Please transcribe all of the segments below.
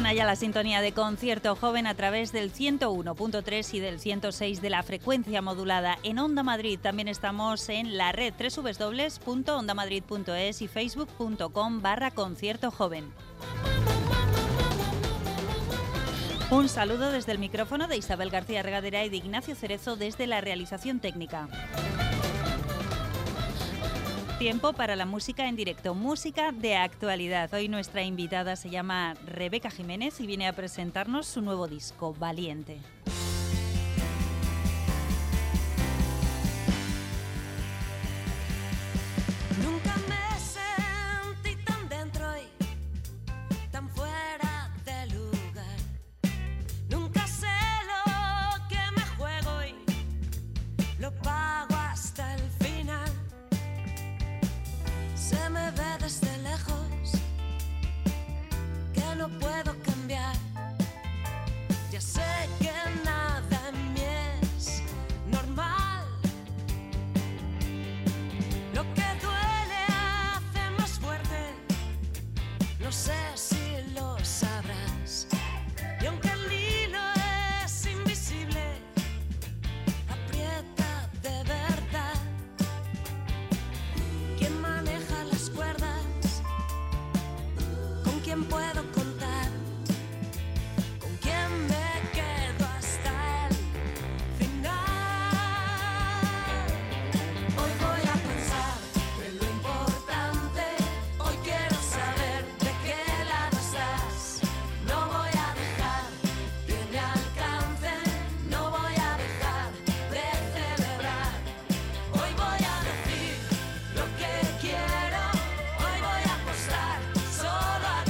Suena ya la sintonía de Concierto Joven a través del 101.3 y del 106 de la frecuencia modulada en Onda Madrid. También estamos en la red www.ondamadrid.es y facebook.com/Concierto Joven. Un saludo desde el micrófono de Isabel García Regadera y de Ignacio Cerezo desde la realización técnica. Tiempo para la música en directo, música de actualidad. Hoy nuestra invitada se llama Rebeca Jiménez y viene a presentarnos su nuevo disco, Valiente. Nunca me sentí tan dentro y tan fuera de lugar. Nunca sé lo que me juego y lo pago hasta el final. Se me ve desde lejos que no puedo cambiar. Ya sé que nada en mí es normal. Lo que duele hace más fuerte. No sé si lo sabrás. Y aunque el hilo es invisible, aprieta de verdad. ¿Quién maneja las cuerdas? ¿Con quién puedo contar? ¿Con quién me quedo hasta el final? Hoy voy a pensar en lo importante. Hoy quiero saber de qué lado estás. No voy a dejar que me alcancen. No voy a dejar de celebrar. Hoy voy a decir lo que quiero. Hoy voy a apostar solo a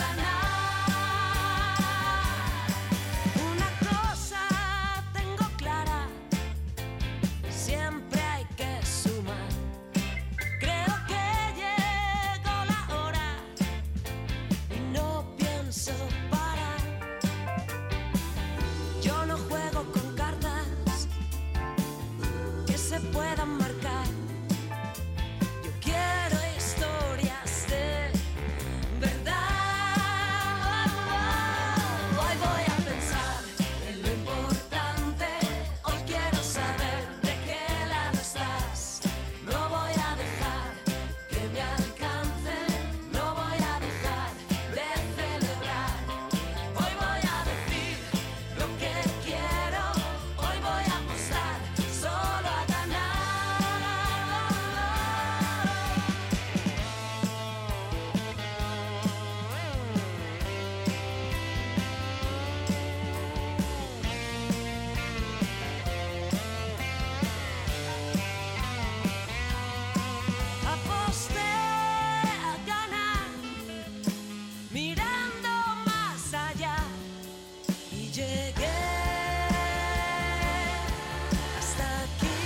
ganar. Una cosa tengo clara: siempre hay que sumar. Creo que llegó la hora y no pienso parar. Yo no juego con cartas que se puedan marcar. Yo quiero historias de verdad. Hoy voy a pensar en lo importante. Hoy quiero saber de qué lado estás. No voy a dejar que me alcancen. No voy a dejar de celebrar. Hoy voy a decir lo que quiero. Hoy voy a apostar solo a ganar. Aposté a ganar, mirando más allá, y llegué hasta aquí.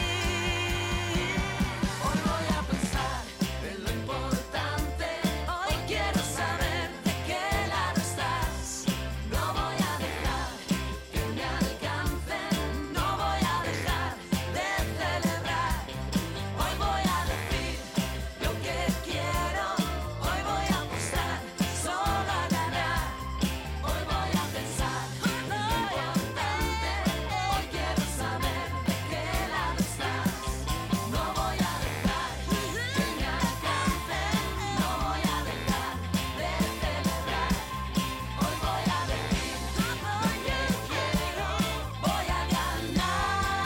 Hoy voy a pensar en lo importante. Hoy quiero saber de qué lado estás. No voy a dejar que me alcancen. No voy a dejar de celebrar. Hoy voy a decir lo que quiero. Hoy voy a apostar solo a ganar. Hoy voy a pensar en lo importante. Hoy quiero saber de qué lado estás. No voy a dejar que me alcancen. No voy a dejar de celebrar. Hoy voy a decir lo que quiero. Voy a ganar.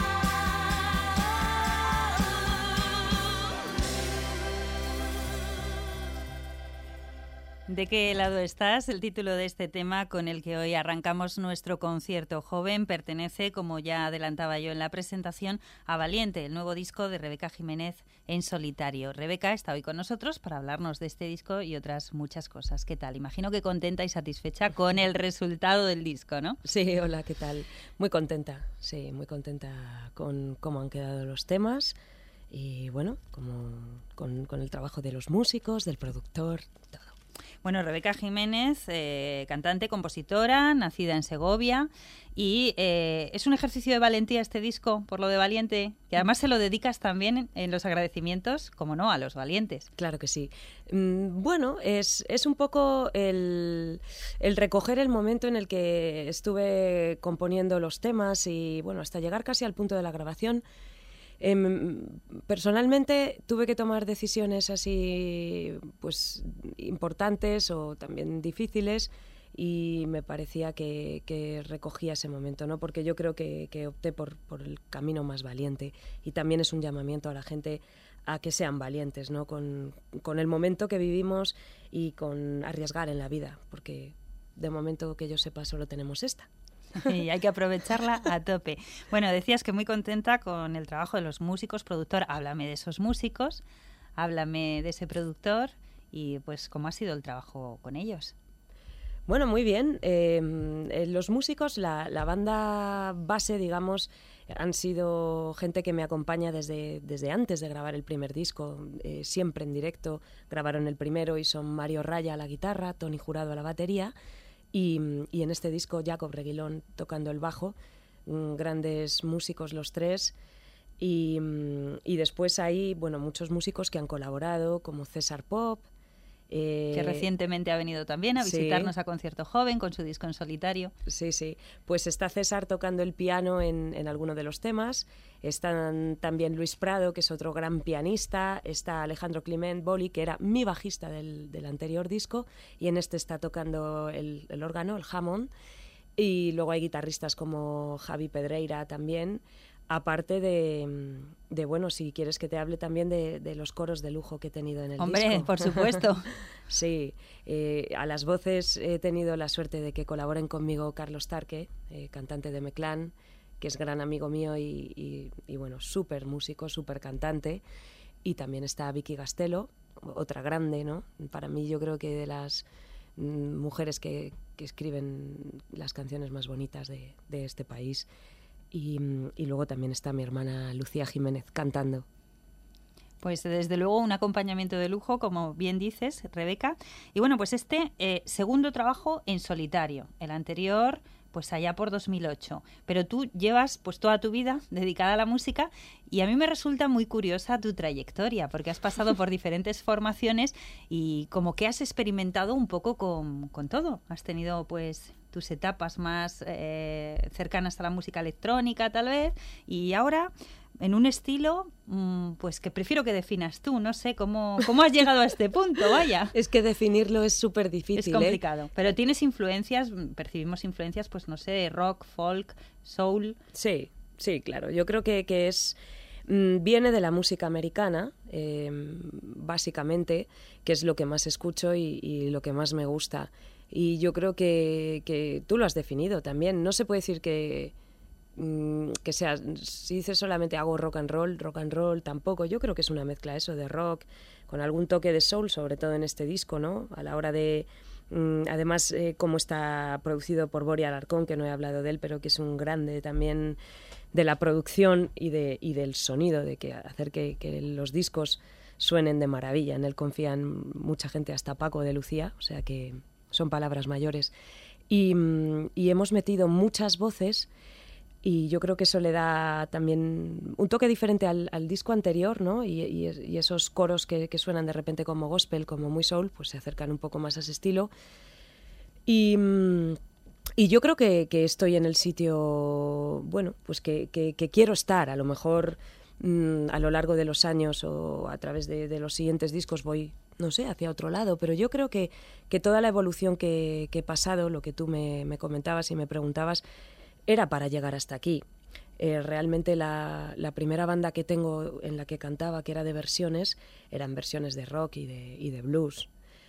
¿De qué lado estás? El título de este tema con el que hoy arrancamos nuestro concierto joven pertenece, como ya adelantaba yo en la presentación, a Valiente, el nuevo disco de Rebeca Jiménez en solitario. Rebeca está hoy con nosotros para hablarnos de este disco y otras muchas cosas. ¿Qué tal? Imagino que contenta y satisfecha con el resultado del disco, ¿no? Sí, hola, ¿qué tal? Muy contenta, sí, muy contenta con cómo han quedado los temas y bueno, como con el trabajo de los músicos, del productor, todo. Bueno, Rebeca Jiménez, cantante, compositora, nacida en Segovia, y es un ejercicio de valentía este disco, por lo de valiente, que además se lo dedicas también en los agradecimientos, como no, a los valientes. Claro que sí. Bueno, es un poco el recoger el momento en el que estuve componiendo los temas y, bueno, hasta llegar casi al punto de la grabación. Personalmente tuve que tomar decisiones así, pues, importantes o también difíciles, y me parecía que recogía ese momento, ¿no? Porque yo creo que opté por el camino más valiente, y también es un llamamiento a la gente a que sean valientes, ¿no? Con el momento que vivimos y con arriesgar en la vida, porque de momento que yo sepa solo tenemos esta. Y hay que aprovecharla a tope. Bueno, decías que muy contenta con el trabajo de los músicos, productor. Háblame de esos músicos, háblame de ese productor y pues cómo ha sido el trabajo con ellos. Bueno, muy bien. Los músicos, la banda base, digamos, han sido gente que me acompaña desde antes de grabar el primer disco, siempre en directo. Grabaron el primero y son Mario Raya a la guitarra, Tony Jurado a la batería, y en este disco Jacob Reguilón tocando el bajo. Grandes músicos los tres. Y después hay, bueno, muchos músicos que han colaborado, como César Pop, que recientemente ha venido también a visitarnos, sí, a Concierto Joven con su disco en solitario. Sí, sí. Pues está César tocando el piano en alguno de los temas. Están también Luis Prado, que es otro gran pianista. Está Alejandro Climent Boli, que era mi bajista del anterior disco, y en este está tocando el órgano, el Hammond. Y luego hay guitarristas como Javi Pedreira también. Aparte de, bueno, si quieres que te hable también de los coros de lujo que he tenido en el disco. Hombre, por supuesto. Sí, a las voces he tenido la suerte de que colaboren conmigo Carlos Tarque, cantante de Meclán, que es gran amigo mío y bueno, súper músico, súper cantante. Y también está Vicky Gastelo, otra grande, ¿no? Para mí, yo creo que de las mujeres que escriben las canciones más bonitas de este país. Y luego también está mi hermana Lucía Jiménez cantando. Pues desde luego un acompañamiento de lujo, como bien dices, Rebeca. Y bueno, pues este segundo trabajo en solitario. El anterior, pues allá por 2008. Pero tú llevas pues toda tu vida dedicada a la música, y a mí me resulta muy curiosa tu trayectoria, porque has pasado por diferentes formaciones y como que has experimentado un poco con todo. Has tenido pues tus etapas más cercanas a la música electrónica, tal vez, y ahora en un estilo pues que prefiero que definas tú. No sé cómo has llegado a este punto, vaya. Es que definirlo es súper difícil. Es complicado, pero tienes influencias, percibimos influencias, pues no sé, rock, folk, soul. Sí, sí, claro. Yo creo que es... viene de la música americana, básicamente, que es lo que más escucho y lo que más me gusta. Y yo creo que tú lo has definido también. No se puede decir que sea, si dices solamente hago rock and roll tampoco. Yo creo que es una mezcla eso de rock con algún toque de soul, sobre todo en este disco, ¿no? A la hora de... además, como está producido por Bori Alarcón, que no he hablado de él, pero que es un grande también de la producción y del sonido, de hacer que los discos suenen de maravilla. En él confían mucha gente, hasta Paco de Lucía, o sea que son palabras mayores. Y hemos metido muchas voces, y yo creo que eso le da también un toque diferente al disco anterior, ¿no? Y esos coros que suenan de repente como gospel, como muy soul, pues se acercan un poco más a ese estilo. Y yo creo que estoy en el sitio, bueno, pues que quiero estar. A lo mejor a lo largo de los años o a través de los siguientes discos voy, no sé, hacia otro lado, pero yo creo que toda la evolución que he pasado, lo que tú me comentabas y me preguntabas, era para llegar hasta aquí. Realmente la primera banda que tengo en la que cantaba, que era de versiones, eran versiones de rock y de blues.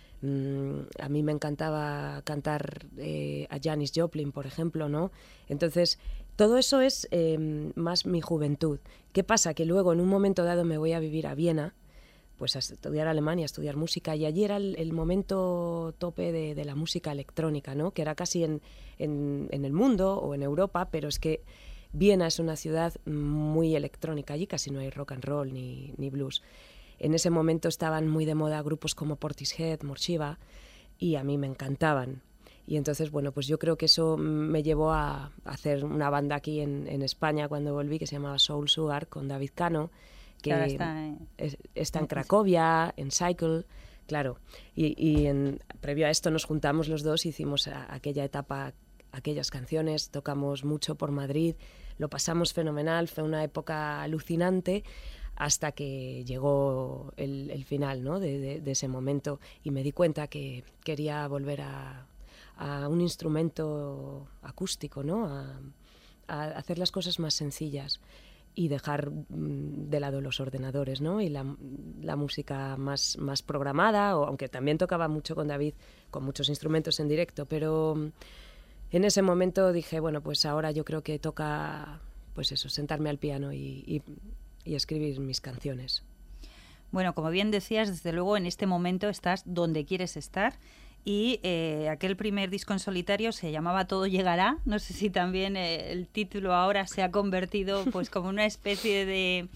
A mí me encantaba cantar a Janis Joplin, por ejemplo, ¿no? Entonces, todo eso es más mi juventud. ¿Qué pasa? Que luego, en un momento dado, me voy a vivir a Viena, pues a estudiar alemán y a estudiar música, y allí era el momento tope de la música electrónica, ¿no? Que era casi en el mundo o en Europa, pero es que Viena es una ciudad muy electrónica, allí casi no hay rock and roll ni blues. En ese momento estaban muy de moda grupos como Portishead, Morchiva, y a mí me encantaban. Y entonces, bueno, pues yo creo que eso me llevó a hacer una banda aquí en España cuando volví, que se llamaba Soul Sugar, con David Cano, que ahora está, está en Cracovia, en Cycle, claro. Y previo a esto nos juntamos los dos, hicimos aquella etapa, aquellas canciones, tocamos mucho por Madrid, lo pasamos fenomenal, fue una época alucinante, hasta que llegó el final, ¿no?, de ese momento, y me di cuenta que quería volver a un instrumento acústico, ¿no?, a hacer las cosas más sencillas y dejar de lado los ordenadores, ¿no?, y la música más programada, aunque también tocaba mucho con David, con muchos instrumentos en directo, pero en ese momento dije, bueno, pues ahora yo creo que toca, pues eso, sentarme al piano y escribir mis canciones. Bueno, como bien decías, desde luego en este momento estás donde quieres estar. Y aquel primer disco en solitario se llamaba Todo llegará. No sé si también el título ahora se ha convertido pues como una especie de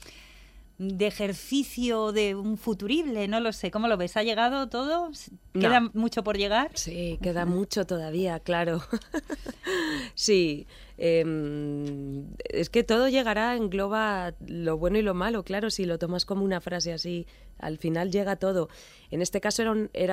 ejercicio de un futurible, no lo sé. ¿Cómo lo ves? ¿Ha llegado todo? ¿Queda mucho por llegar? Sí, queda mucho todavía, claro. Sí, es que todo llegará, engloba lo bueno y lo malo, claro, si lo tomas como una frase así, al final llega todo. En este caso era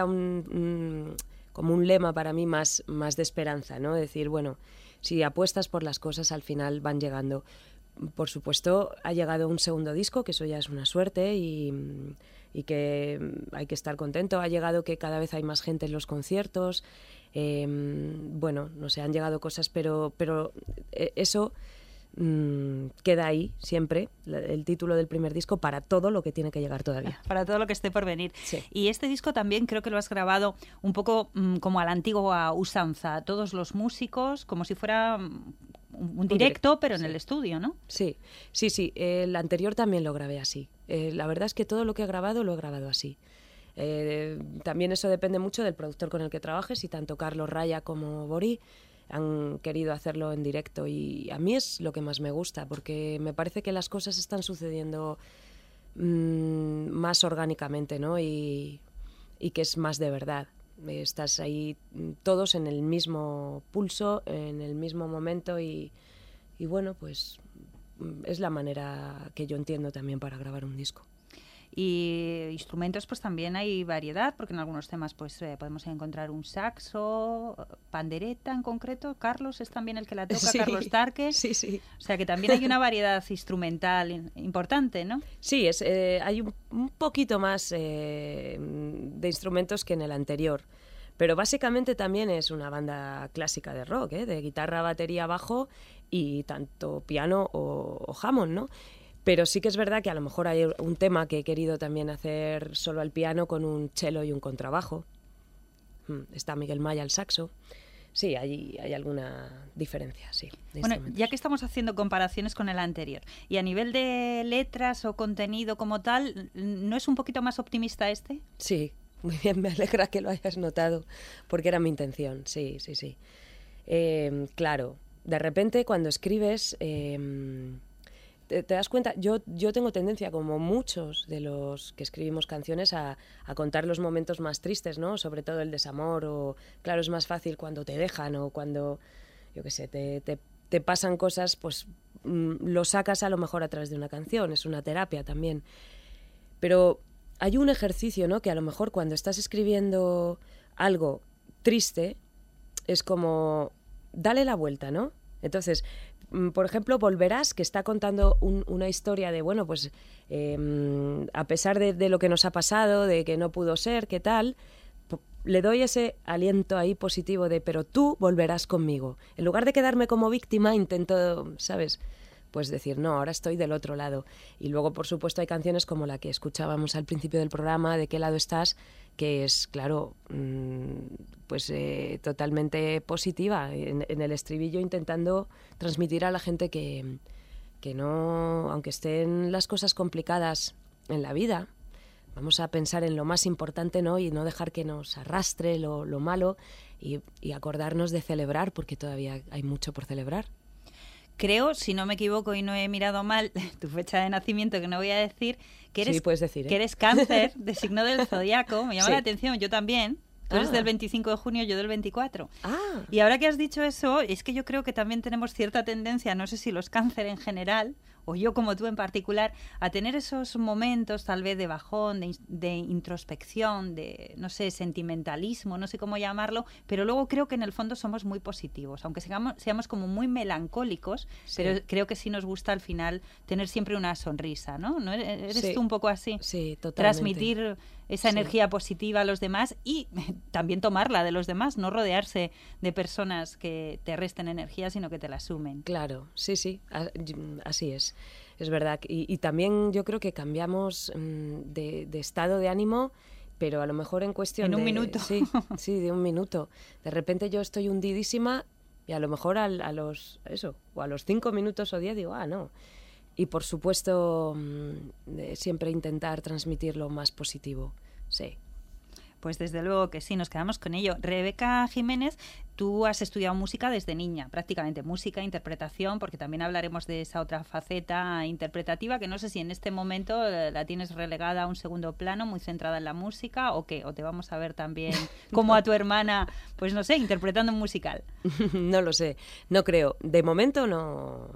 como un lema para mí más de esperanza, ¿no? Decir, bueno, si apuestas por las cosas, al final van llegando. Por supuesto, ha llegado un segundo disco, que eso ya es una suerte y que hay que estar contento. Ha llegado que cada vez hay más gente en los conciertos. Bueno, no sé, han llegado cosas, pero eso queda ahí siempre, el título del primer disco, para todo lo que tiene que llegar todavía. Para todo lo que esté por venir. Sí. Y este disco también creo que lo has grabado un poco como a la antigua usanza, todos los músicos, como si fuera un directo, pero en el estudio, ¿no? Sí. El anterior también lo grabé así. La verdad es que todo lo que he grabado lo he grabado así. También eso depende mucho del productor con el que trabajes, y tanto Carlos Raya como Bori han querido hacerlo en directo, y a mí es lo que más me gusta, porque me parece que las cosas están sucediendo más orgánicamente, ¿no? Y que es más de verdad. Estás ahí todos en el mismo pulso, en el mismo momento, y bueno, pues es la manera que yo entiendo también para grabar un disco. Y instrumentos, pues también hay variedad, porque en algunos temas pues podemos encontrar un saxo, pandereta en concreto. Carlos es también el que la toca, sí, Carlos Tarque. Sí, sí. O sea que también hay una variedad instrumental importante, ¿no? Sí, hay un poquito más de instrumentos que en el anterior. Pero básicamente también es una banda clásica de rock, de guitarra, batería, bajo y tanto piano o Hammond, ¿no? Pero sí que es verdad que a lo mejor hay un tema que he querido también hacer solo al piano, con un cello y un contrabajo. Está Miguel Maya al saxo. Sí, hay alguna diferencia, sí. Bueno, ya que estamos haciendo comparaciones con el anterior, y a nivel de letras o contenido como tal, ¿no es un poquito más optimista este? Sí, muy bien, me alegra que lo hayas notado, porque era mi intención, sí. Claro, de repente cuando escribes... ¿Te das cuenta? Yo tengo tendencia, como muchos de los que escribimos canciones, a contar los momentos más tristes, ¿no? Sobre todo el desamor, o claro, es más fácil cuando te dejan o cuando, yo qué sé, te pasan cosas, pues lo sacas a lo mejor a través de una canción, es una terapia también. Pero hay un ejercicio, ¿no? Que a lo mejor cuando estás escribiendo algo triste, es como, dale la vuelta, ¿no? Entonces, por ejemplo, Volverás, que está contando una historia de, bueno, pues a pesar de lo que nos ha pasado, de que no pudo ser, qué tal, le doy ese aliento ahí positivo de, pero tú volverás conmigo. En lugar de quedarme como víctima, intento, ¿sabes?, pues decir, no, ahora estoy del otro lado. Y luego, por supuesto, hay canciones como la que escuchábamos al principio del programa, ¿De qué lado estás?, que es, claro, pues totalmente positiva, en el estribillo, intentando transmitir a la gente que no, aunque estén las cosas complicadas en la vida, vamos a pensar en lo más importante, ¿no? Y no dejar que nos arrastre lo malo, y acordarnos de celebrar, porque todavía hay mucho por celebrar. Creo, si no me equivoco y no he mirado mal tu fecha de nacimiento, que no voy a decir, que eres, sí, puedes decir, que eres Cáncer, de signo del zodiaco. Me llama la atención, yo también. Tú eres del 25 de junio, yo del 24. Ah, Y ahora que has dicho eso, es que yo creo que también tenemos cierta tendencia, no sé si los cáncer en general, o yo como tú en particular, a tener esos momentos tal vez de bajón, de introspección, de, no sé, sentimentalismo, no sé cómo llamarlo, pero luego creo que en el fondo somos muy positivos, aunque seamos como muy melancólicos, Sí. pero creo que sí nos gusta al final tener siempre una sonrisa, ¿no? ¿No eres Sí. tú un poco así? sí, totalmente. Transmitir esa Sí. energía positiva a los demás y también tomarla de los demás, no rodearse de personas que te resten energía, sino que te la sumen. Claro, sí, así es. Es verdad. Y también yo creo que cambiamos de estado de ánimo, pero a lo mejor en cuestión En un de... minuto. Sí, de un minuto. De repente yo estoy hundidísima y a lo mejor a los 5 minutos o 10 digo, no. Y por supuesto siempre intentar transmitir lo más positivo. Sí. Pues desde luego que sí, nos quedamos con ello. Rebeca Jiménez, tú has estudiado música desde niña, prácticamente música, interpretación, porque también hablaremos de esa otra faceta interpretativa que no sé si en este momento la tienes relegada a un segundo plano, muy centrada en la música, o qué, o te vamos a ver también como a tu hermana, pues no sé, interpretando un musical. No lo sé, no creo. De momento no,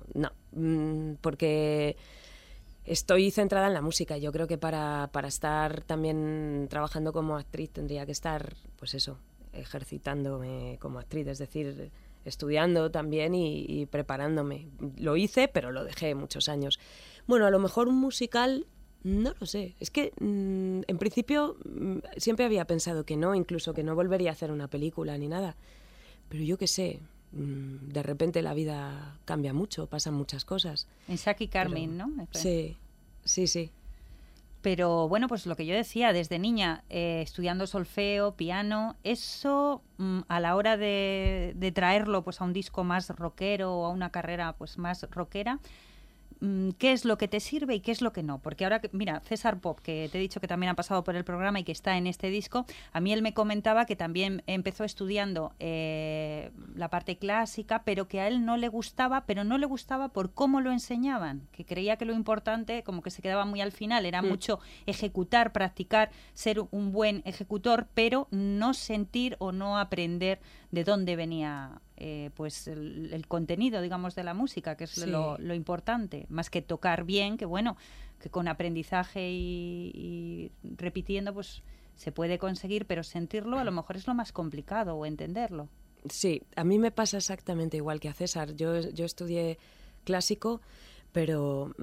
porque estoy centrada en la música. Yo creo que para estar también trabajando como actriz tendría que estar, pues eso, ejercitándome como actriz, es decir, estudiando también y preparándome. Lo hice, pero lo dejé muchos años. Bueno, a lo mejor un musical, no lo sé. Es que en principio siempre había pensado que no, incluso que no volvería a hacer una película ni nada. Pero yo qué sé, de repente la vida cambia mucho, pasan muchas cosas. En Saki Carmen, Pero, ¿no? Sí. Pero bueno, pues lo que yo decía, desde niña, estudiando solfeo, piano, eso a la hora de traerlo pues a un disco más rockero o a una carrera pues más rockera, ¿qué es lo que te sirve y qué es lo que no? Porque ahora, mira, César Pop, que te he dicho que también ha pasado por el programa y que está en este disco, a mí él me comentaba que también empezó estudiando la parte clásica, pero que a él no le gustaba, pero no le gustaba por cómo lo enseñaban, que creía que lo importante, como que se quedaba muy al final, era mucho ejecutar, practicar, ser un buen ejecutor, pero no sentir o no aprender de dónde venía pues el contenido, digamos, de la música, que es Sí. lo importante, más que tocar bien, que bueno, que con aprendizaje y repitiendo pues se puede conseguir, pero sentirlo a lo mejor es lo más complicado o entenderlo. Sí, a mí me pasa exactamente igual que a César. Yo estudié clásico, pero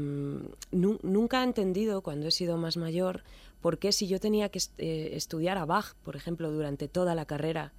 nunca he entendido, cuando he sido más mayor, por qué si yo tenía que estudiar a Bach, por ejemplo, durante toda la carrera,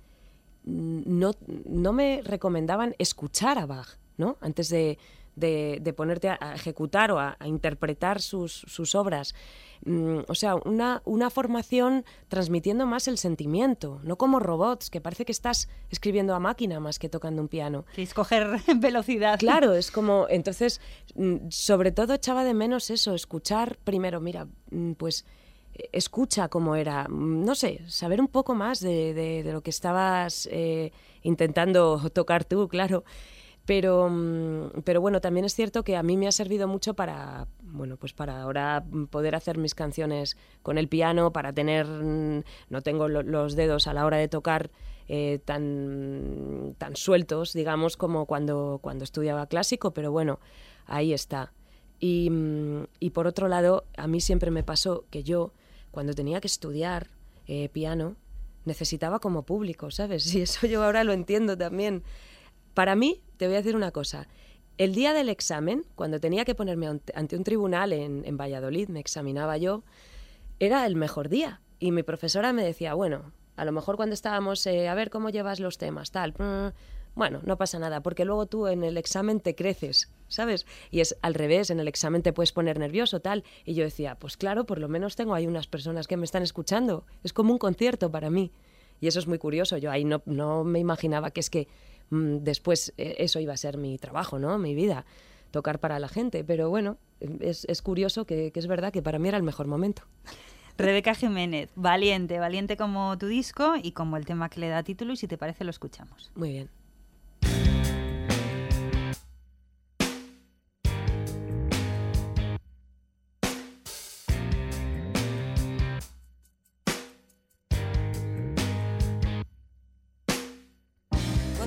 no me recomendaban escuchar a Bach, ¿no? Antes de ponerte a ejecutar o a interpretar sus obras. O sea, una formación transmitiendo más el sentimiento, no como robots, que parece que estás escribiendo a máquina más que tocando un piano. Que es coger velocidad. Claro, es como... Entonces, sobre todo echaba de menos eso, escuchar primero, mira, pues... escucha cómo era, no sé, saber un poco más de lo que estabas intentando tocar tú, claro. Pero bueno, también es cierto que a mí me ha servido mucho para ahora poder hacer mis canciones con el piano, para tener, no tengo los dedos a la hora de tocar tan sueltos, digamos, como cuando estudiaba clásico, pero bueno, ahí está. Y por otro lado, a mí siempre me pasó que yo, cuando tenía que estudiar piano, necesitaba como público, ¿sabes? Y eso yo ahora lo entiendo también. Para mí, te voy a decir una cosa, el día del examen, cuando tenía que ponerme ante un tribunal en Valladolid, me examinaba yo, era el mejor día. Y mi profesora me decía, bueno, a lo mejor cuando estábamos, a ver cómo llevas los temas, tal... Bueno, no pasa nada, porque luego tú en el examen te creces, ¿sabes? Y es al revés, en el examen te puedes poner nervioso, tal. Y yo decía, pues claro, por lo menos tengo ahí unas personas que me están escuchando. Es como un concierto para mí. Y eso es muy curioso. Yo ahí no me imaginaba que es que después eso iba a ser mi trabajo, ¿no? Mi vida, tocar para la gente. Pero bueno, es curioso que es verdad que para mí era el mejor momento. Rebeca Jiménez, valiente como tu disco y como el tema que le da título, y si te parece lo escuchamos. Muy bien.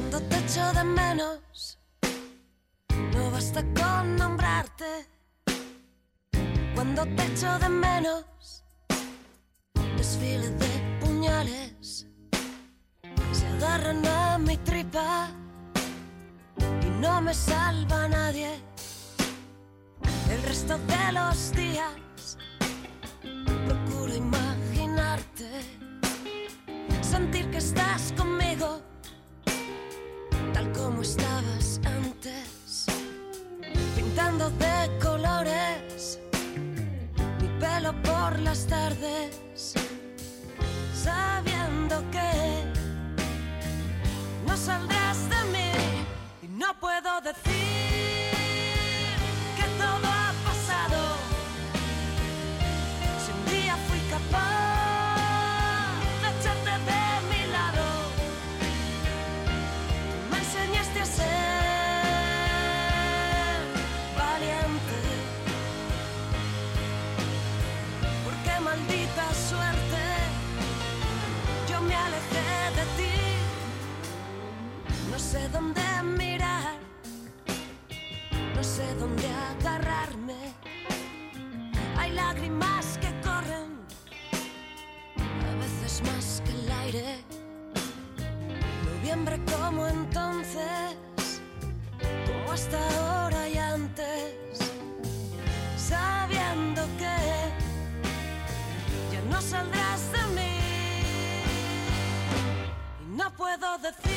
Cuando te echo de menos, no basta con nombrarte. Cuando te echo de menos, desfile de puñales se agarran a mi tripa y no me salva nadie. El resto de los días procuro imaginarte, sentir que estás conmigo tal como estabas antes, pintando de colores mi pelo por las tardes, sabiendo que no saldrás de mí. Y no puedo decir que todo ha pasado si un día fui capaz de echarte de mi lado. Tú me enseñaste a ser valiente, porque maldita suerte yo me alejé de ti. No sé dónde mirar, no sé dónde agarrarme. Hay lágrimas que corren, a veces más que el aire. Noviembre como entonces, como hasta ahora y antes, sabiendo que ya no saldrás de mí. Y no puedo decir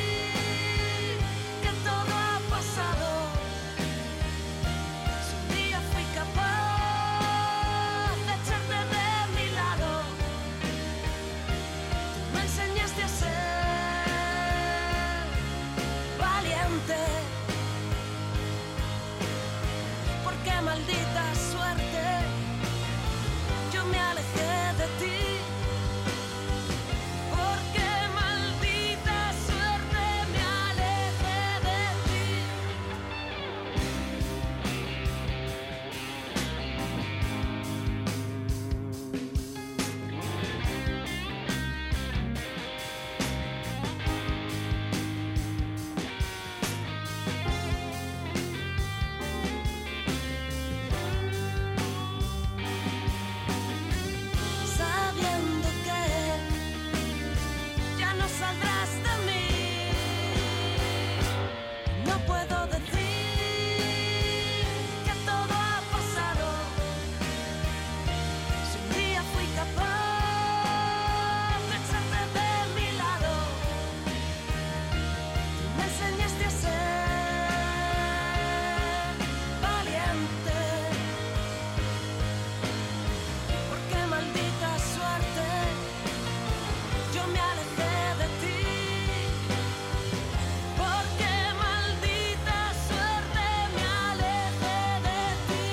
que todo ha pasado si un día fui capaz de echarte de mi lado. Tú me enseñaste a ser valiente, porque maldita suerte yo me alejé de ti. Porque maldita suerte me alejé de ti. Sabiendo que ya no saldrás de mí. No puedo decir que todo ha pasado si un día fui capaz de echarte de mi lado. Tú me enseñaste a ser valiente, porque maldita suerte yo me alejé de ti. Porque maldita suerte me alejé de ti.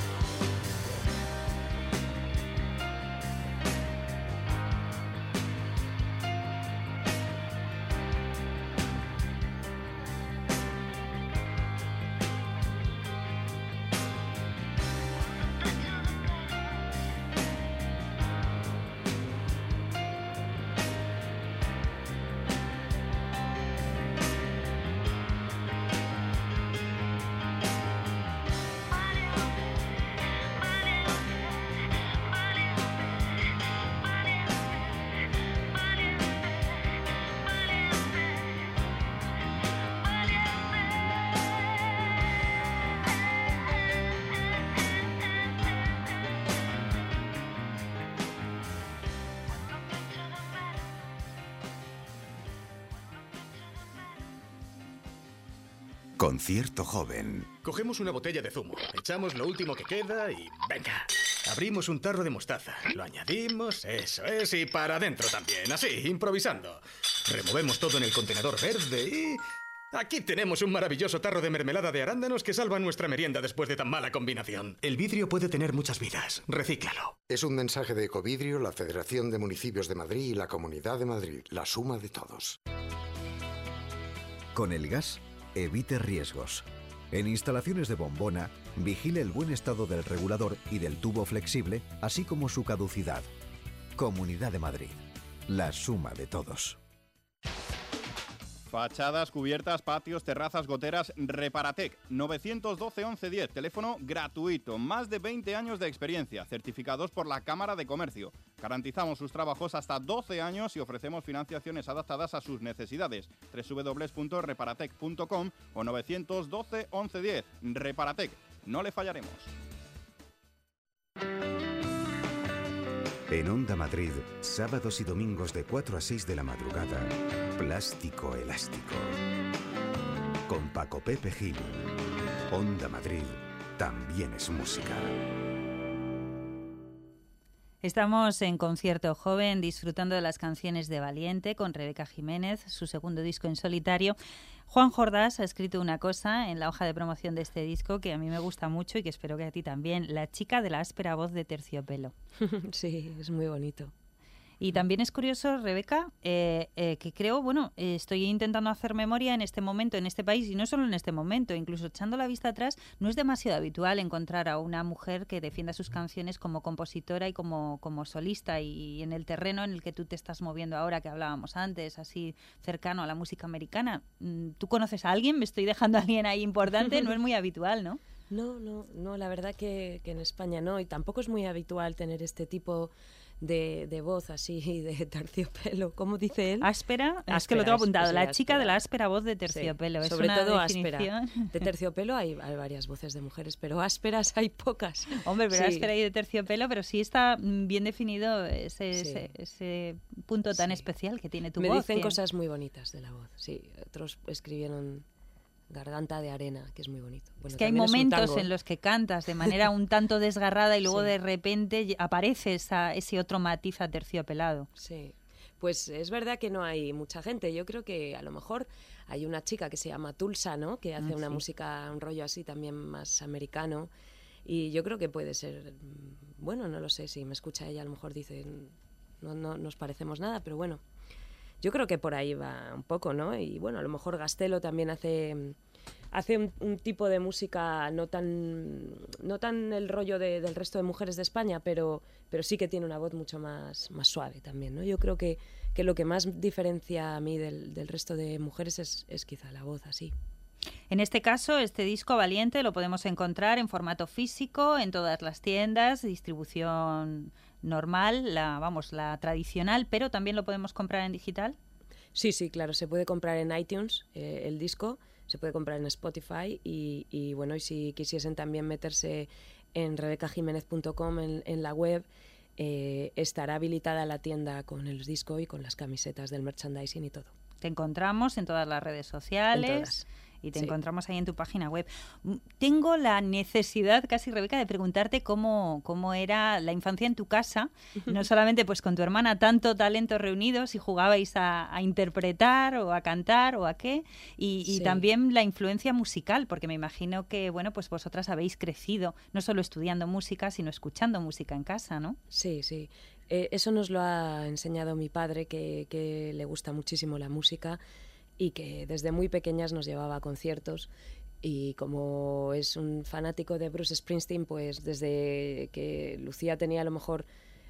Concierto joven. Cogemos una botella de zumo, echamos lo último que queda y venga. Abrimos un tarro de mostaza, lo añadimos, eso es, y para adentro también, así, improvisando. Removemos todo en el contenedor verde y... aquí tenemos un maravilloso tarro de mermelada de arándanos que salva nuestra merienda después de tan mala combinación. El vidrio puede tener muchas vidas, recíclalo. Es un mensaje de Ecovidrio, la Federación de Municipios de Madrid y la Comunidad de Madrid, la suma de todos. Con el gas, evite riesgos. En instalaciones de bombona, vigile el buen estado del regulador y del tubo flexible, así como su caducidad. Comunidad de Madrid, la suma de todos. Fachadas, cubiertas, patios, terrazas, goteras, Reparatec. 912 1110, teléfono gratuito. Más de 20 años de experiencia, certificados por la Cámara de Comercio. Garantizamos sus trabajos hasta 12 años y ofrecemos financiaciones adaptadas a sus necesidades. www.reparatec.com o 912 1110. Reparatec, no le fallaremos. En Onda Madrid, sábados y domingos de 4 a 6 de la madrugada, Plástico Elástico. Con Paco Pepe Gil. Onda Madrid también es música. Estamos en Concierto Joven disfrutando de las canciones de Valiente con Rebeca Jiménez, su segundo disco en solitario. Juan Jordás ha escrito una cosa en la hoja de promoción de este disco que a mí me gusta mucho y que espero que a ti también. La chica de la áspera voz de Terciopelo. Sí, es muy bonito. Y también es curioso, Rebeca, que creo, estoy intentando hacer memoria en este momento, en este país, y no solo en este momento, incluso echando la vista atrás, no es demasiado habitual encontrar a una mujer que defienda sus canciones como compositora y como solista, y en el terreno en el que tú te estás moviendo ahora, que hablábamos antes, así cercano a la música americana. ¿Tú conoces a alguien? ¿Me estoy dejando a alguien ahí importante? No es muy habitual, ¿no? No, la verdad que en España no, y tampoco es muy habitual tener este tipo de voz así, de Terciopelo. ¿Cómo dice él? Áspera, es que lo tengo apuntado. La chica áspera. de la áspera voz de Terciopelo. Sí, es sobre una todo definición. áspera. De Terciopelo hay varias voces de mujeres, pero ásperas hay pocas. Hombre, pero Sí. áspera y de Terciopelo, pero sí está bien definido ese punto tan especial que tiene tu voz. Me dicen que... cosas muy bonitas de la voz, sí. Otros escribieron Garganta de arena, que es muy bonito. Bueno, es que hay también momentos un tango, en los que cantas de manera un tanto desgarrada y luego Sí. de repente aparece ese otro matiz aterciopelado. Sí, pues es verdad que no hay mucha gente. Yo creo que a lo mejor hay una chica que se llama Tulsa, ¿no? Que hace una sí. música, un rollo así también más americano. Y yo creo que puede ser, bueno, no lo sé, si me escucha ella a lo mejor dice, no nos parecemos nada, pero bueno. Yo creo que por ahí va un poco, ¿no? Y bueno, a lo mejor Gastelo también hace un tipo de música no tan el rollo del resto de mujeres de España, pero sí que tiene una voz mucho más suave también, ¿no? Yo creo que lo que más diferencia a mí del resto de mujeres es quizá la voz así. En este caso, este disco Valiente lo podemos encontrar en formato físico en todas las tiendas, distribución normal, la tradicional, pero también lo podemos comprar en digital. Sí, claro, se puede comprar en iTunes el disco, se puede comprar en Spotify y bueno, y si quisiesen también meterse en rebecajimenez.com en la web, estará habilitada la tienda con el disco y con las camisetas del merchandising y todo. Te encontramos en todas las redes sociales. En todas. Y te Sí. encontramos ahí en tu página web. Tengo la necesidad casi, Rebeca, de preguntarte cómo era la infancia en tu casa, no solamente pues con tu hermana, tanto talento reunido, si jugabais a interpretar o a cantar o a qué, y Sí. también la influencia musical, porque me imagino que bueno, pues vosotras habéis crecido no solo estudiando música, sino escuchando música en casa, ¿no? Sí. Eso nos lo ha enseñado mi padre, que le gusta muchísimo la música y que desde muy pequeñas nos llevaba a conciertos. Y como es un fanático de Bruce Springsteen, pues desde que Lucía tenía a lo mejor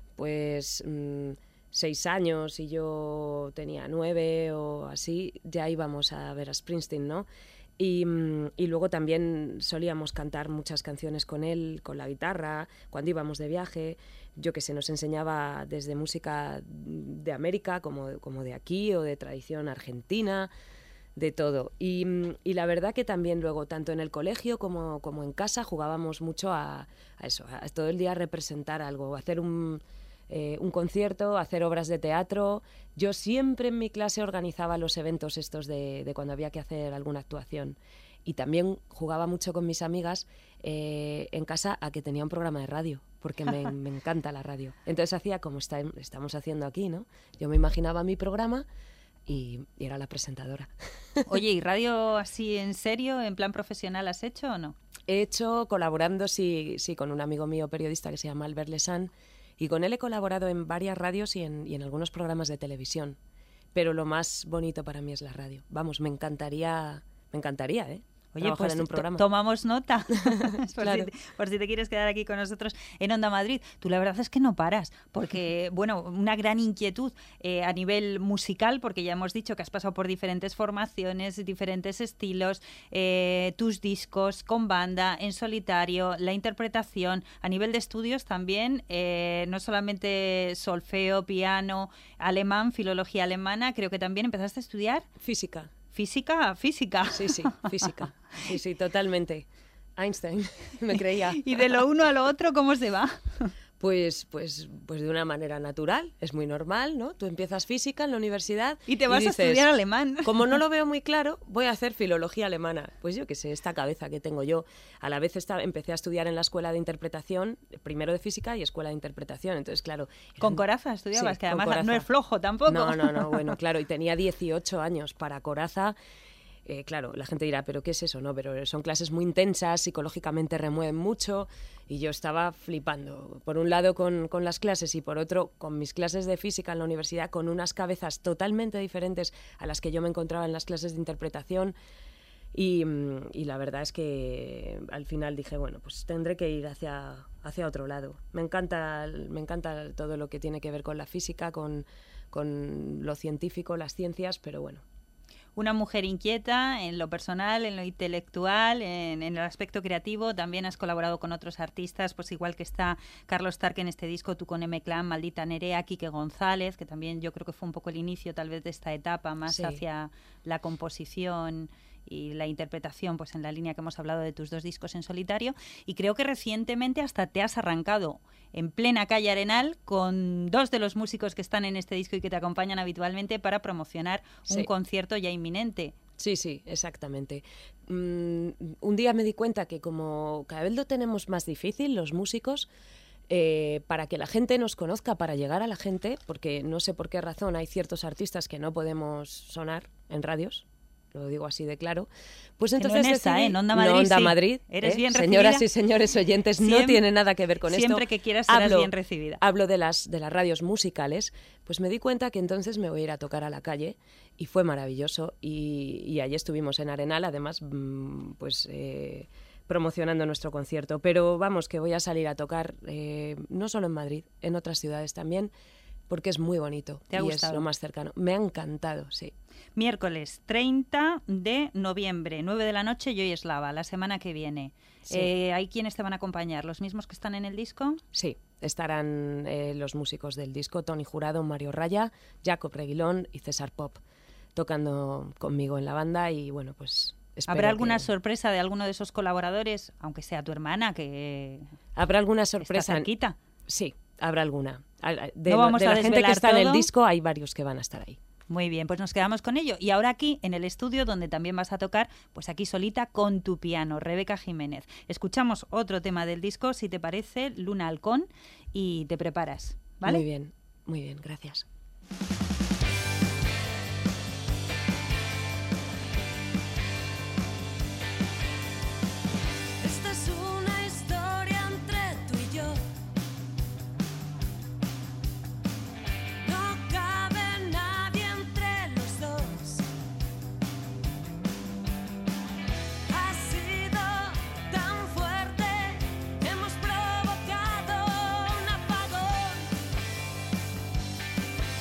6 años y yo tenía 9 o así, ya íbamos a ver a Springsteen, ¿no? Y luego también solíamos cantar muchas canciones con él, con la guitarra, cuando íbamos de viaje. Yo que sé, nos enseñaba desde música de América como de aquí o de tradición argentina, de todo. Y la verdad que también luego, tanto en el colegio como en casa, jugábamos mucho a eso, a todo el día representar algo, hacer un concierto, hacer obras de teatro. Yo siempre en mi clase organizaba los eventos estos de cuando había que hacer alguna actuación. Y también jugaba mucho con mis amigas en casa a que tenía un programa de radio, porque me encanta la radio. Entonces hacía como estamos haciendo aquí, ¿no? Yo me imaginaba mi programa y era la presentadora. Oye, ¿y radio así en serio, en plan profesional, has hecho o no? He hecho colaborando, sí, con un amigo mío periodista que se llama Albert Lesan, y con él he colaborado en varias radios y en algunos programas de televisión. Pero lo más bonito para mí es la radio. Vamos, me encantaría, ¿eh? Oye, trabajar pues en un programa. tomamos nota Claro. por si te quieres quedar aquí con nosotros en Onda Madrid. Tú la verdad es que no paras, porque, bueno, una gran inquietud a nivel musical, porque ya hemos dicho que has pasado por diferentes formaciones, diferentes estilos, tus discos con banda, en solitario, la interpretación, a nivel de estudios también, no solamente solfeo, piano, alemán, filología alemana, creo que también empezaste a estudiar Física. física. Sí, física. Sí, totalmente. Einstein, me creía. Y de lo uno a lo otro, ¿cómo se va? Pues de una manera natural, es muy normal, ¿no? Tú empiezas física en la universidad Y te vas a dices, estudiar alemán. Como no lo veo muy claro, voy a hacer filología alemana. Pues yo qué sé, esta cabeza que tengo yo. A la vez empecé a estudiar en la escuela de interpretación, primero de física y escuela de interpretación. Entonces, claro... Con coraza estudiabas, Sí, que con además coraza. no es flojo tampoco. No, bueno, claro, y tenía 18 años para coraza. Claro, la gente dirá, ¿pero qué es eso? No, pero son clases muy intensas, psicológicamente remueven mucho y yo estaba flipando. Por un lado con las clases y por otro con mis clases de física en la universidad, con unas cabezas totalmente diferentes a las que yo me encontraba en las clases de interpretación. Y la verdad es que al final dije, bueno, pues tendré que ir hacia otro lado. Me encanta todo lo que tiene que ver con la física, con lo científico, las ciencias, pero bueno. Una mujer inquieta en lo personal, en lo intelectual, en el aspecto creativo. También has colaborado con otros artistas, pues igual que está Carlos Tarque en este disco, tú con M-Clan, Maldita Nerea, Quique González, que también yo creo que fue un poco el inicio tal vez de esta etapa más Sí. hacia la composición y la interpretación, pues en la línea que hemos hablado de tus dos discos en solitario. Y creo que recientemente hasta te has arrancado en plena calle Arenal con dos de los músicos que están en este disco y que te acompañan habitualmente para promocionar un Sí. concierto ya inminente. Sí, exactamente. Un día me di cuenta que como cada vez lo tenemos más difícil, los músicos, para que la gente nos conozca, para llegar a la gente, porque no sé por qué razón hay ciertos artistas que no podemos sonar en radios, lo digo así de claro, pues Que no entonces en esta, decidí- en Onda no, Madrid, Onda sí. Madrid, Eres bien señoras recibida. y señores oyentes, no Siempre- tiene nada que ver con esto. Siempre que quieras serás bien recibida. Hablo de las radios musicales, pues me di cuenta que entonces me voy a ir a tocar a la calle y fue maravilloso y allí estuvimos en Arenal, además promocionando nuestro concierto. Pero vamos, que voy a salir a tocar no solo en Madrid, en otras ciudades también, porque es muy bonito. ¿Te ha y gustado? es lo más cercano. Me ha encantado, sí. Miércoles 30 de noviembre, 9 de la noche, Joy Eslava, la semana que viene. Sí. ¿Hay quienes te van a acompañar? ¿Los mismos que están en el disco? Sí, estarán los músicos del disco, Tony Jurado, Mario Raya, Jacob Reguilón y César Pop, tocando conmigo en la banda y bueno, pues espero ¿Habrá alguna que... sorpresa de alguno de esos colaboradores, aunque sea tu hermana, que ¿Habrá alguna está sorpresa? cerquita? Sí, habrá alguna. No vamos de a la gente que desvelar está en el todo. disco hay varios que van a estar ahí. Muy bien, pues nos quedamos con ello. Y ahora aquí, en el estudio, donde también vas a tocar, pues aquí solita con tu piano, Rebeca Jiménez. Escuchamos otro tema del disco, si te parece, Luna Halcón, y te preparas, ¿vale? Muy bien, gracias. Esta es una historia entre tú y yo. No cabe nadie entre los dos. Ha sido tan fuerte, hemos provocado un apagón.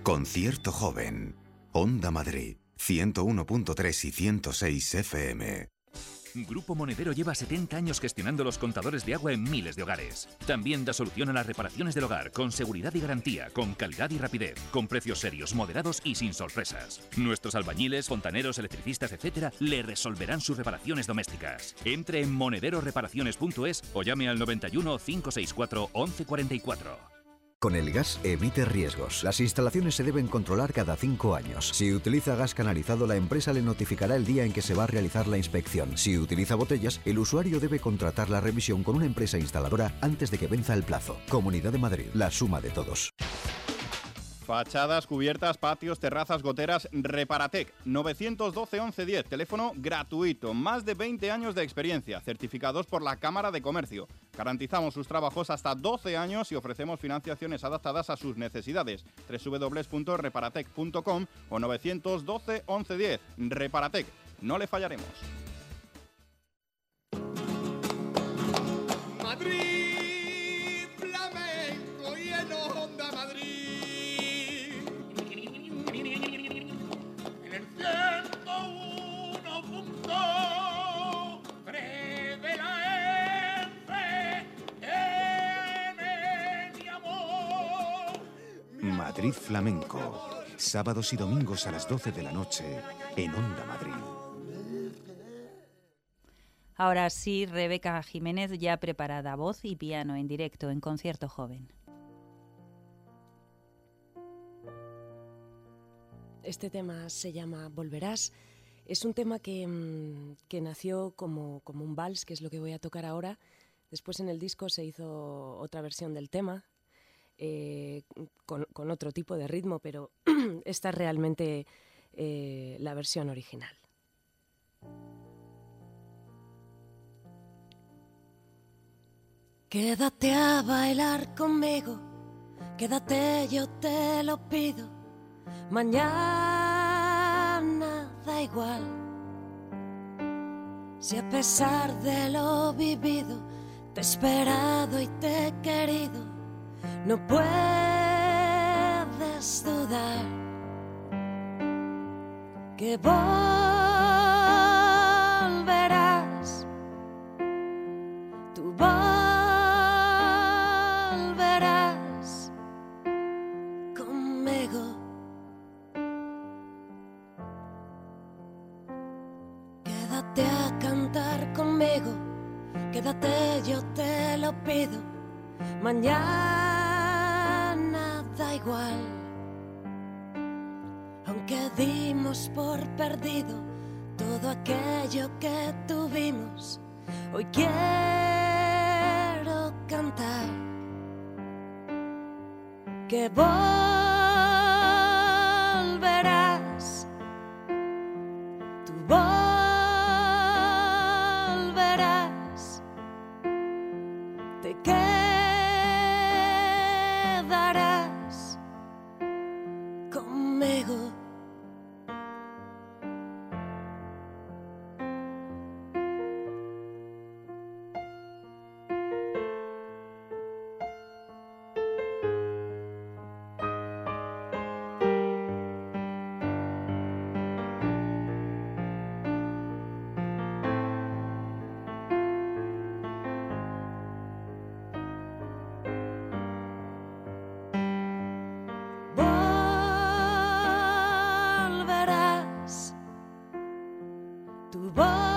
Concierto Joven. Onda Madrid, 101.3 y 106 FM. Grupo Monedero lleva 70 años gestionando los contadores de agua en miles de hogares. También da solución a las reparaciones del hogar, con seguridad y garantía, con calidad y rapidez, con precios serios, moderados y sin sorpresas. Nuestros albañiles, fontaneros, electricistas, etc. le resolverán sus reparaciones domésticas. Entre en monederoreparaciones.es o llame al 91 564 1144. Con el gas evite riesgos. Las instalaciones se deben controlar cada 5 años. Si utiliza gas canalizado, la empresa le notificará el día en que se va a realizar la inspección. Si utiliza botellas, el usuario debe contratar la revisión con una empresa instaladora antes de que venza el plazo. Comunidad de Madrid, la suma de todos. Fachadas, cubiertas, patios, terrazas, goteras, Reparatec. 912 1110, teléfono gratuito. Más de 20 años de experiencia, certificados por la Cámara de Comercio. Garantizamos sus trabajos hasta 12 años y ofrecemos financiaciones adaptadas a sus necesidades. www.reparatec.com o 912 1110. Reparatec, no le fallaremos. Madrid, flamenco y en Onda Madrid. En el 101.3 de la FM, mi amor. Madrid Flamenco. Sábados y domingos a las 12 de la noche en Onda Madrid. Ahora sí, Rebeca Jiménez ya preparada, voz y piano en directo en Concierto Joven. Este tema se llama Volverás. Es un tema que nació como un vals, que es lo que voy a tocar ahora. Después en el disco se hizo otra versión del tema, con otro tipo de ritmo, pero esta es realmente la versión original. Quédate a bailar conmigo, quédate, yo te lo pido. Mañana da igual, si a pesar de lo vivido te he esperado y te he querido, no puedes dudar que volverás, tú volverás conmigo. Quédate a cantar conmigo, quédate, yo te lo pido. Mañana da igual, aunque dimos por perdido todo aquello que tuvimos. Hoy quiero cantar que volverás, tú volverás, te quedarás conmigo. Volverás, tú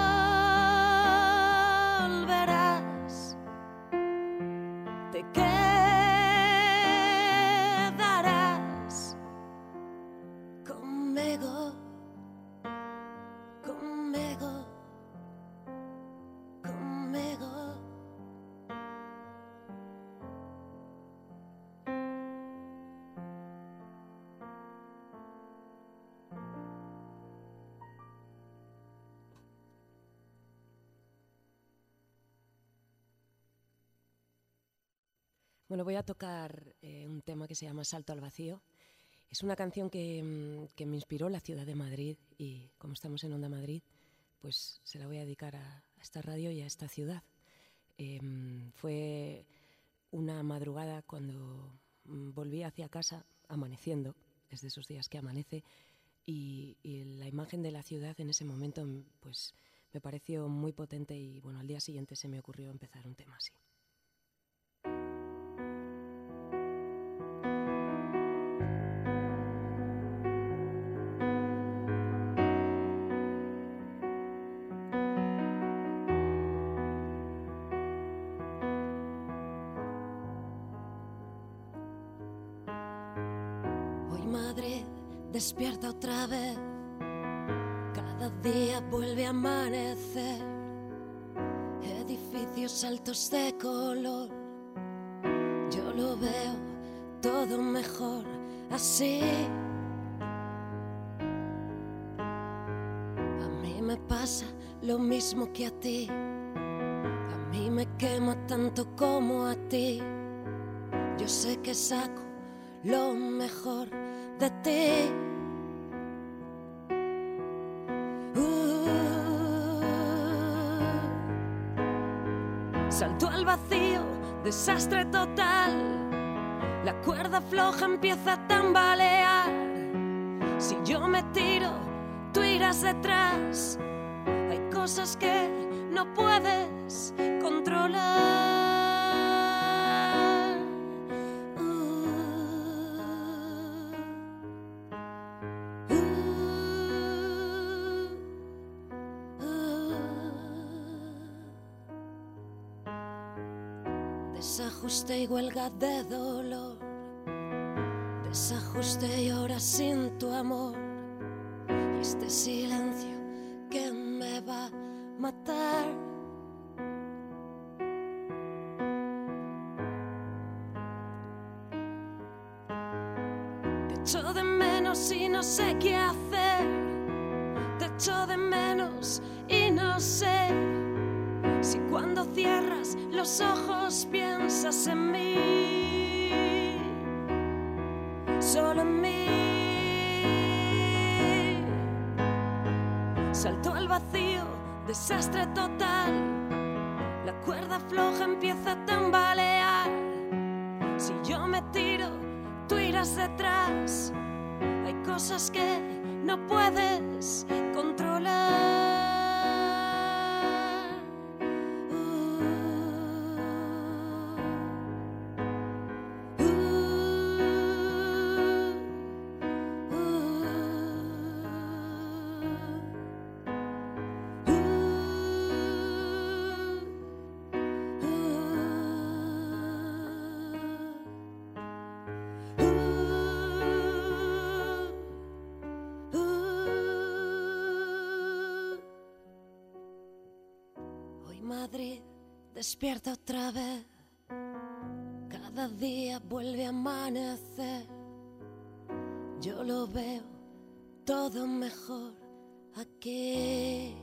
volverás, te quedarás conmigo, conmigo, conmigo. Bueno, voy a tocar un tema que se llama Salto al Vacío. Es una canción que me inspiró la ciudad de Madrid y como estamos en Onda Madrid, pues se la voy a dedicar a esta radio y a esta ciudad. Fue una madrugada cuando volví hacia casa, amaneciendo, es de esos días que amanece y la imagen de la ciudad en ese momento pues me pareció muy potente y bueno, al día siguiente se me ocurrió empezar un tema así. Hoy Madrid despierta otra vez, cada día vuelve a amanecer, edificios altos de color, yo lo veo todo mejor así. A mí me pasa lo mismo que a ti, a mí me quema tanto como a ti, yo sé que saco lo mejor de ti. Salto al vacío, desastre total, la cuerda floja empieza a tambalear. Si yo me tiro, tú irás detrás, hay cosas que no puedes controlar. Desajuste y huelga de dolor, desajuste y horas sin tu amor, y este silencio que me va a matar. Te echo de menos y no sé qué hacer, te echo de menos y no sé si cuando cierras los ojos piensas en mí, solo en mí. Salto al vacío, desastre total, la cuerda floja empieza a tambalear. Si yo me tiro, tú irás detrás, hay cosas que no puedes controlar. Madrid despierta otra vez, cada día vuelve a amanecer, yo lo veo todo mejor aquí.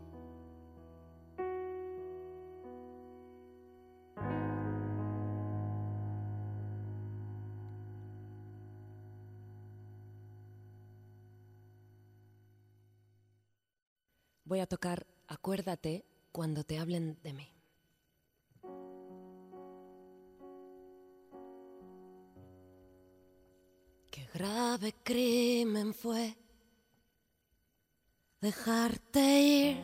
Voy a tocar Acuérdate cuando te hablen de mí. Qué grave crimen fue dejarte ir,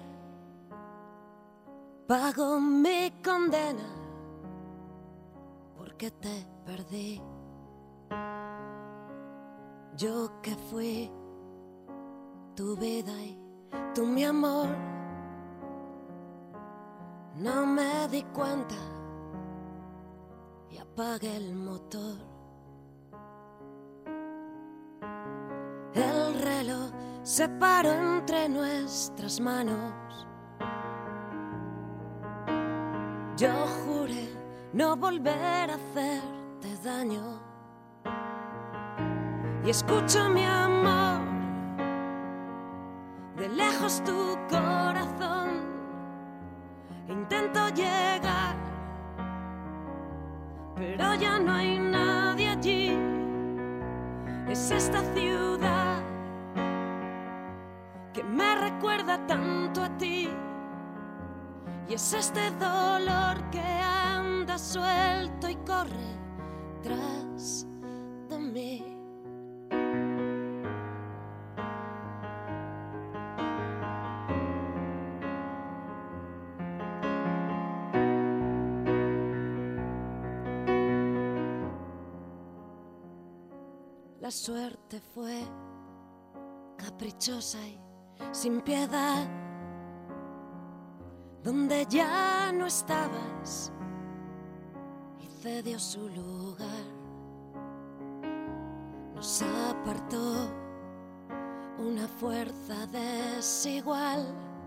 pago mi condena porque te perdí. Yo que fui tu vida y tú mi amor, no me di cuenta y apagué el motor. El reloj se paró entre nuestras manos. Yo juré no volver a hacerte daño. Y escucho mi amor, de lejos tu corazón. Intento llegar, pero ya no hay nadie allí. Es esta ciudad que me recuerda tanto a ti. Y es este dolor que anda suelto y corre tras de mí. La suerte fue caprichosa y sin piedad. Donde ya no estabas y cedió su lugar. Nos apartó una fuerza desigual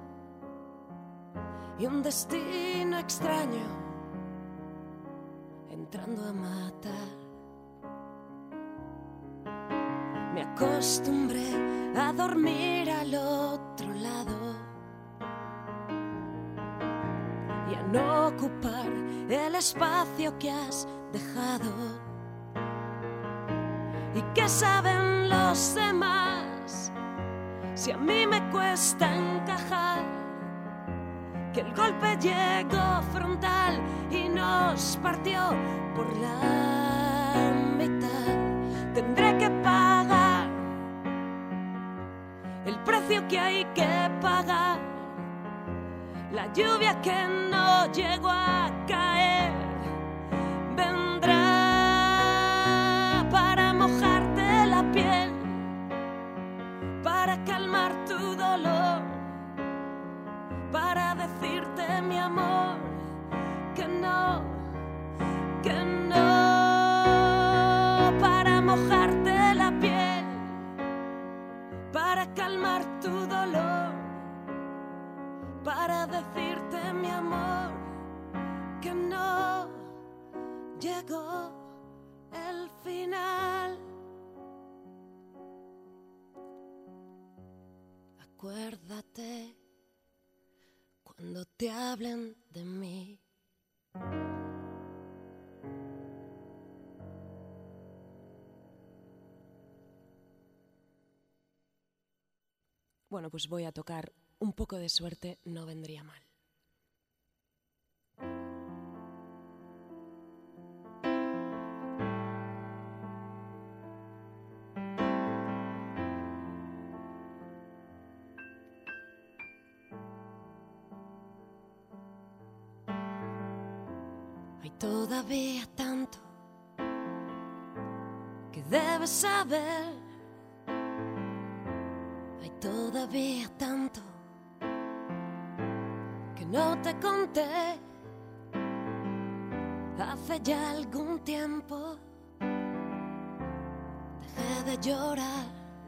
y un destino extraño entrando a matar. Me acostumbré a dormir al otro lado y a no ocupar el espacio que has dejado. ¿Y qué saben los demás si a mí me cuesta encajar? Que el golpe llegó frontal y nos partió por la mitad. Tendré que pagar el precio que hay que pagar. La lluvia que no llegó a caer vendrá para mojarte la piel, para calmar tu dolor, para decirte, mi amor, que no, para mojarte la piel, para calmar tu dolor, para decirte, mi amor, que no llegó el final. Acuérdate cuando te hablen de mí. Bueno, pues voy a tocar Un poco de suerte no vendría mal. Hay todavía tanto que debes saber. Hay todavía tanto que no te conté. Hace ya algún tiempo dejé de llorar.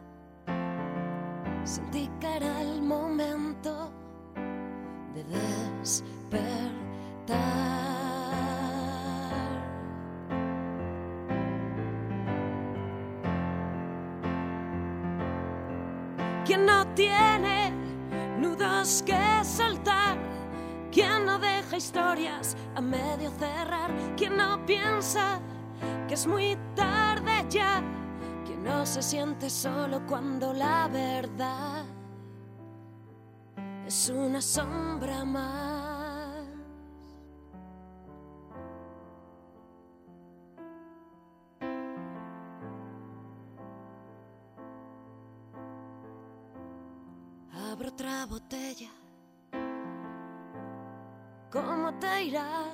Sentí que era el momento de despertar. Quien no tiene nudos que soltar, quien no deja historias a medio cerrar, quien no piensa que es muy tarde ya, quien no se siente solo cuando la verdad es una sombra más. Abro otra botella. ¿Cómo te irá?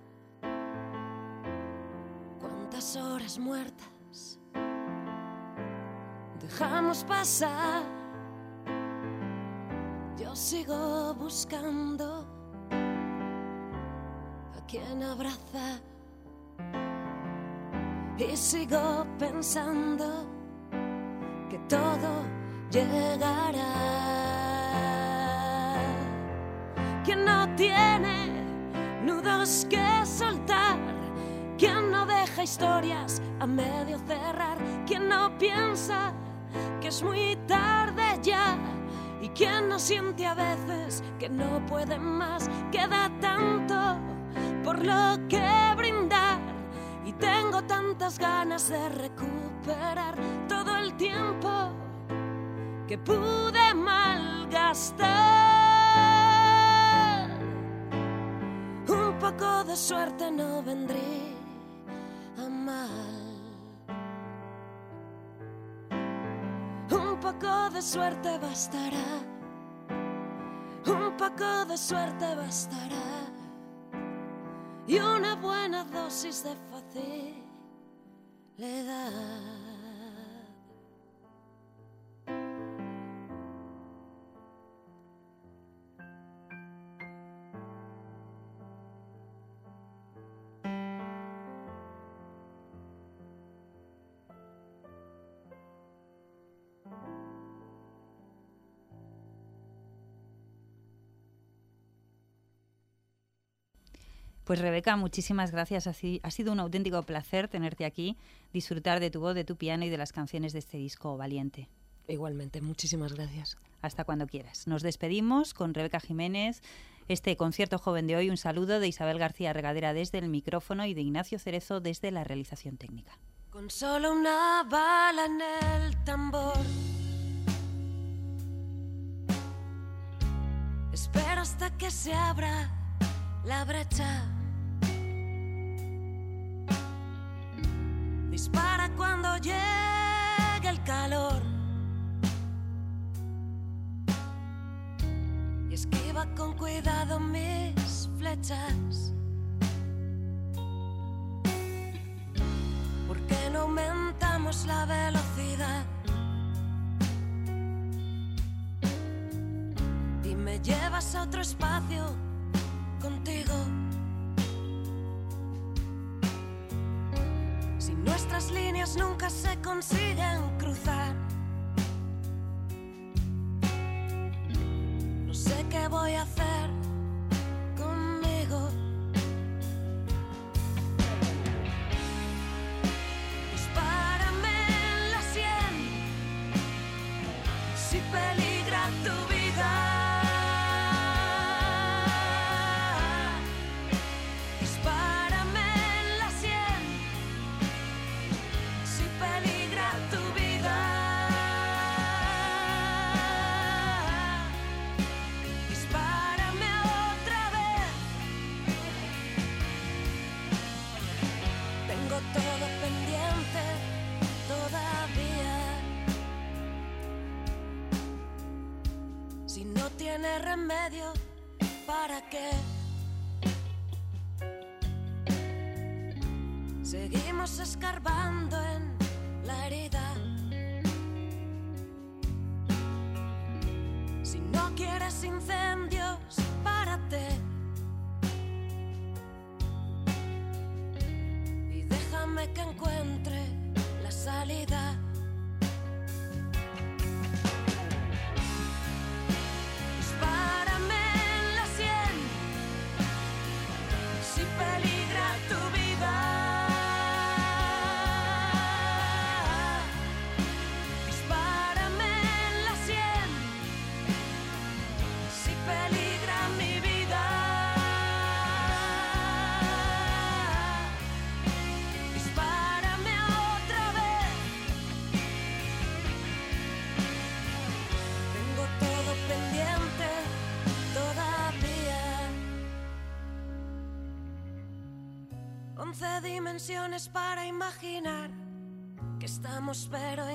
¿Cuántas horas muertas dejamos pasar? Yo sigo buscando a quien abrazar y sigo pensando que todo llegará. Quien no tiene nudos que soltar, quien no deja historias a medio cerrar, quien no piensa que es muy tarde ya, y quien no siente a veces que no puede más. Queda tanto por lo que brindar y tengo tantas ganas de recuperar todo el tiempo que pude malgastar. Un poco de suerte no vendría mal. Un poco de suerte bastará. Un poco de suerte bastará. Y una buena dosis de facilidad. Pues Rebeca, muchísimas gracias. Ha sido un auténtico placer tenerte aquí, disfrutar de tu voz, de tu piano y de las canciones de este disco Valiente. Igualmente, muchísimas gracias. Hasta cuando quieras. Nos despedimos con Rebeca Jiménez. Este concierto joven de hoy, un saludo de Isabel García Regadera desde el micrófono y de Ignacio Cerezo desde la realización técnica. Con solo una bala en el tambor, espero hasta que se abra la brecha. Dispara cuando llegue el calor y esquiva con cuidado mis flechas. ¿Por qué no aumentamos la velocidad? Y me llevas a otro espacio contigo. Si nuestras líneas nunca se consiguen cruzar, no sé qué voy a hacer conmigo. Dispárame en la sien si peligra tu vida. Tiene remedio, ¿para qué? Seguimos escarbando en la herida. Si no quieres incendios, párate y déjame que encuentre la salida. Dimensiones para imaginar que estamos pero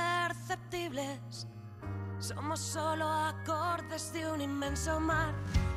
imperceptibles. Somos solo acordes de un inmenso mar.